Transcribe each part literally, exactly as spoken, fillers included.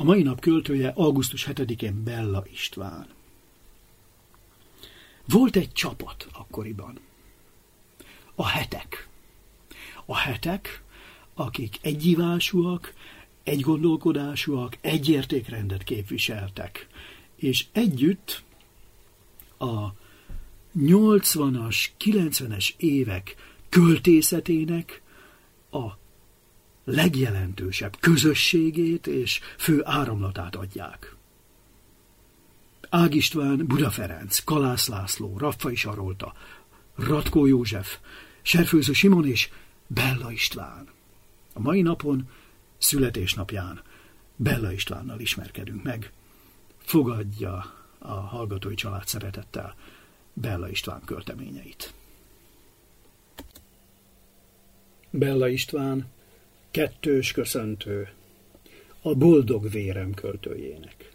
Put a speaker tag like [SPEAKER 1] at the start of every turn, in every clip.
[SPEAKER 1] A mai nap költője augusztus hetedikén Bella István. Volt egy csapat akkoriban. A hetek. A hetek, akik egyívásúak, egygondolkodásúak, egy értékrendet képviseltek. És együtt a nyolcvanas, kilencvenes évek költészetének a legjelentősebb közösségét és fő áramlatát adják. Ág István, Buda Ferenc, Kalász László, Raffai Sarolta, Ratkó József, Serfőző Simon és Bella István. A mai napon, születésnapján Bella Istvánnal ismerkedünk meg. Fogadja a hallgatói család szeretettel Bella István költeményeit. Bella István, kettős köszöntő a Boldog vérem költőjének.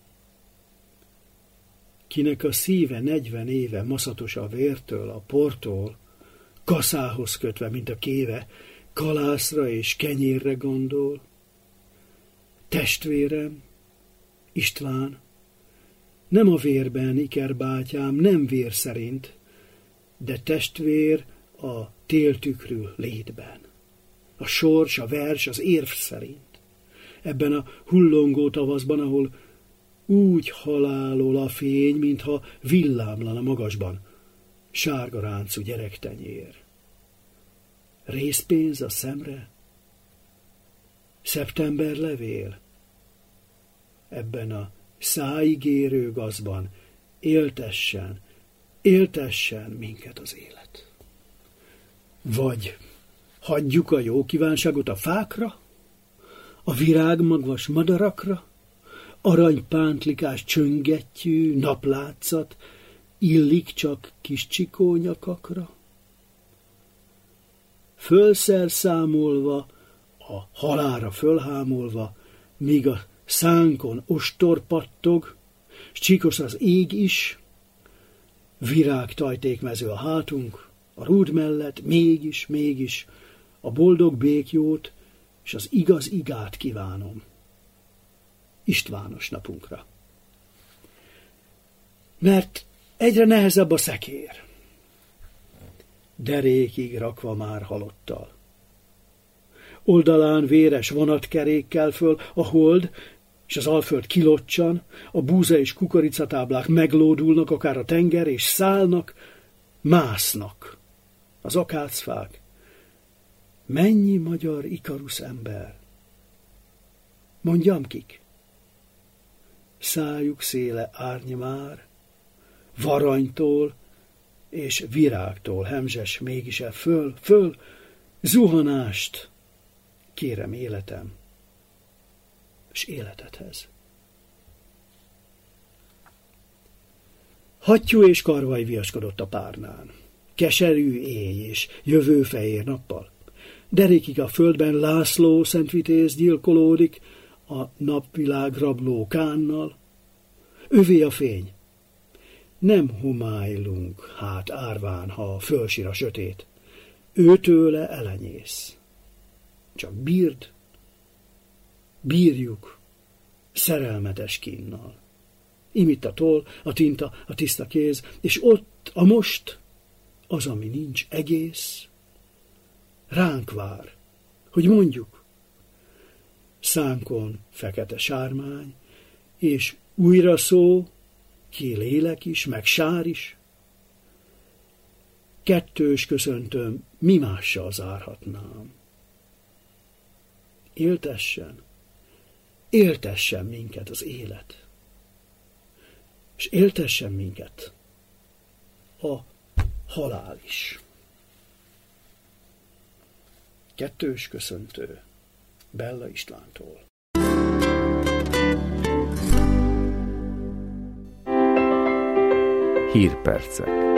[SPEAKER 1] Kinek a szíve negyven éve maszatos a vértől, a portól, kaszához kötve, mint a kéve, kalászra és kenyérre gondol. Testvérem, István, nem a vérben, ikerbátyám, nem vér szerint, de testvér a téltükrű létben. A sors, a vers, az érv szerint. Ebben a hullongó tavaszban, ahol úgy halálol a fény, mintha villámlana magasban, sárga ráncú gyerektenyér. Részpénz a szemre? Szeptember levél? Ebben a száigérő gazban éltessen, éltessen minket az élet. Vagy hagyjuk a jó kívánságot a fákra, a virágmagvas madarakra, aranypántlikás csöngettyű, naplátszat, illik csak kis csikónyakakra? Fölszer számolva, a halálra fölhámolva, míg a szánkon ostor pattog, s csíkos az ég is, virágtajtékmező a hátunk, a rúd mellett mégis, mégis a boldog békjót és az igaz igát kívánom Istvános napunkra. Mert egyre nehezebb a szekér, derékig rakva már halottal. Oldalán véres vonatkerékkel föl a hold, és az alföld kilocsan, a búza és kukoricatáblák meglódulnak, akár a tenger, és szállnak, másznak az akácfák. Mennyi magyar Ikarusz ember? Mondjam kik? Szájuk széle árny már, varanytól és virágtól hemzses mégis-e föl, föl, zuhanást kérem életem, és életedhez. Hattyú és karvaj viaskodott a párnán, keserű éj és jövő fehér nappal. Derékig a földben László szentvitéz gyilkolódik a napvilág rabló Kánnal. Övé a fény. Nem homálylunk hát árván, ha fölsír a sötét. Őtőle elenyész. Csak bírd, bírjuk szerelmetes kínnal. Imitt a toll, a tinta, a tiszta kéz, és ott a most, az, ami nincs egész, ránk vár, hogy mondjuk. Szánkon fekete sármány, és újra szó, ki lélek is, meg sár is. Kettős köszöntöm, mi mással zárhatnám. Éltessen, éltessen minket az élet, és éltessen minket a halál is. Kettős köszöntő Bella Istvántól.
[SPEAKER 2] Hírpercek.